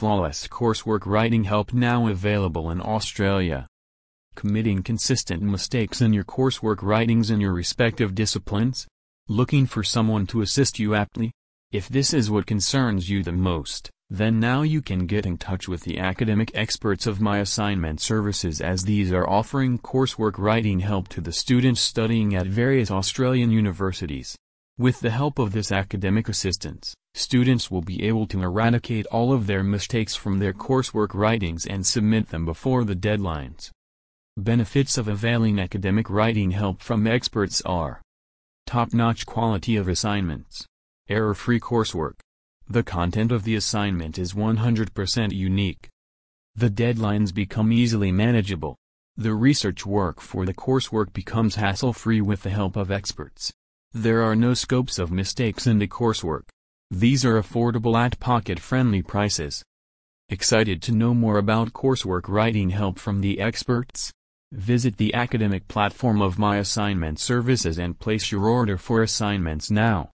flawless coursework writing help now available in Australia. Committing consistent mistakes in your coursework writings in your respective disciplines? Looking for someone to assist you aptly? If this is what concerns you the most, then now you can get in touch with the academic experts of My Assignment Services, as these are offering coursework writing help to the students studying at various Australian universities. With the help of this academic assistance, students will be able to eradicate all of their mistakes from their coursework writings and submit them before the deadlines. Benefits of availing academic writing help from experts are: top-notch quality of assignments, error-free coursework. The content of the assignment is 100% unique. The deadlines become easily manageable. The research work for the coursework becomes hassle-free with the help of experts. There are no scopes of mistakes in the coursework. These are affordable at pocket-friendly prices. Excited to know more about coursework writing help from the experts? Visit the academic platform of My Assignment Services and place your order for assignments now.